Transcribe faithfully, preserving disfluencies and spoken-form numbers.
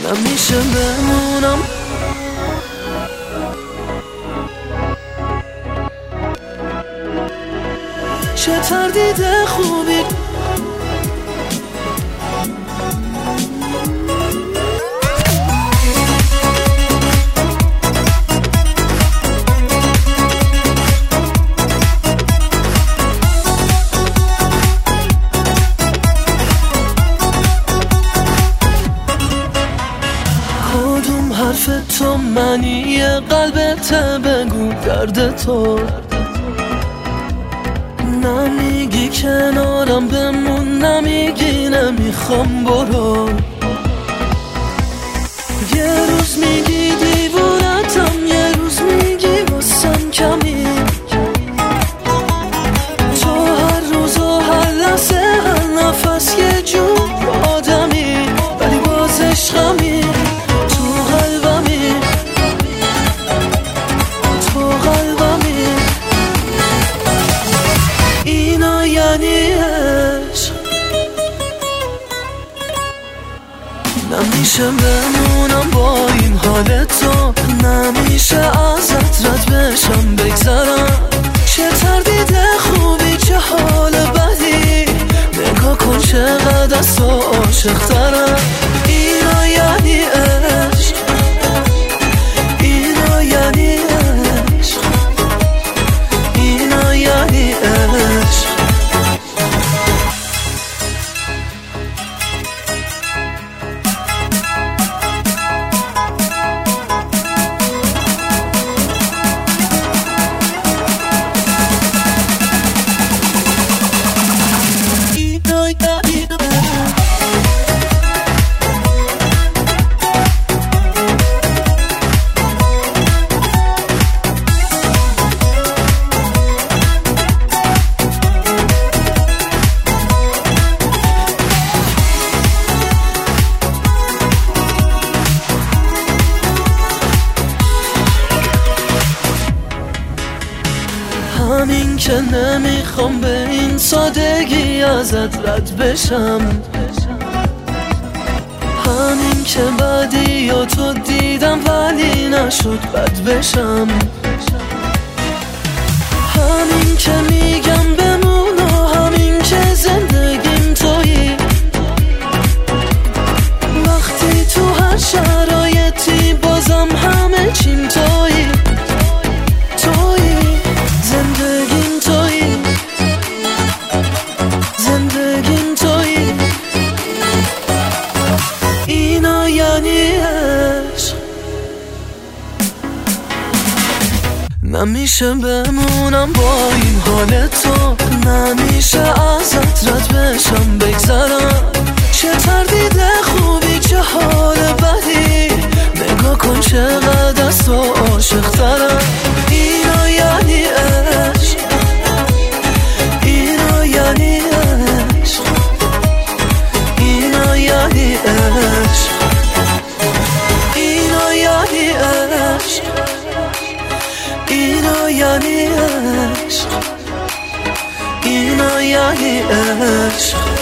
نمیشه بمونم. چه تردید خوبی کدوم حرف تو معنی قلبت بگو درد تو نمیگی کنارم بمون نمیگی نمیخوام برو یه روز میگی دیوونتم یه روز میگی واسم کمی تو هر روز و هر لحظه هر نفس یه جور آدمی ولی باز عشقمی تو قلبمی تو قلبمی اینا یعنی عشق نمیشه بمونم با این حال تو نمیشه ازت رد بشم بگذرم چه تردید خوبی چه حال بدی نگاه کن چقدر از تو عاشق ترم اینا یعنی عشق اینا یعنی عشق اینا یعنی عشق همین که نمیخوام به این سادگی ازت رد بشم همین که بعدی یا تو دیدم ولی نشد بد بشم همین که میگم بمون و همین که زندگیم تویی وقتی تو هر شرایطی بازم همه چیم تویی تویی زندگیم تویی زندگیم تویی اینا یعنی عشق نمیشه بمونم با این حال تو نمیشه ازت رد بشم بگذرم چه تردید خوبی چه حال بدی نگاه کن چقدر از تو عاشق ترم اینا یعنی عشق اینا یعنی عشق اینا یعنی عشق اینا یعنی عشق اینا یعنی عشق اینا یعنی عشق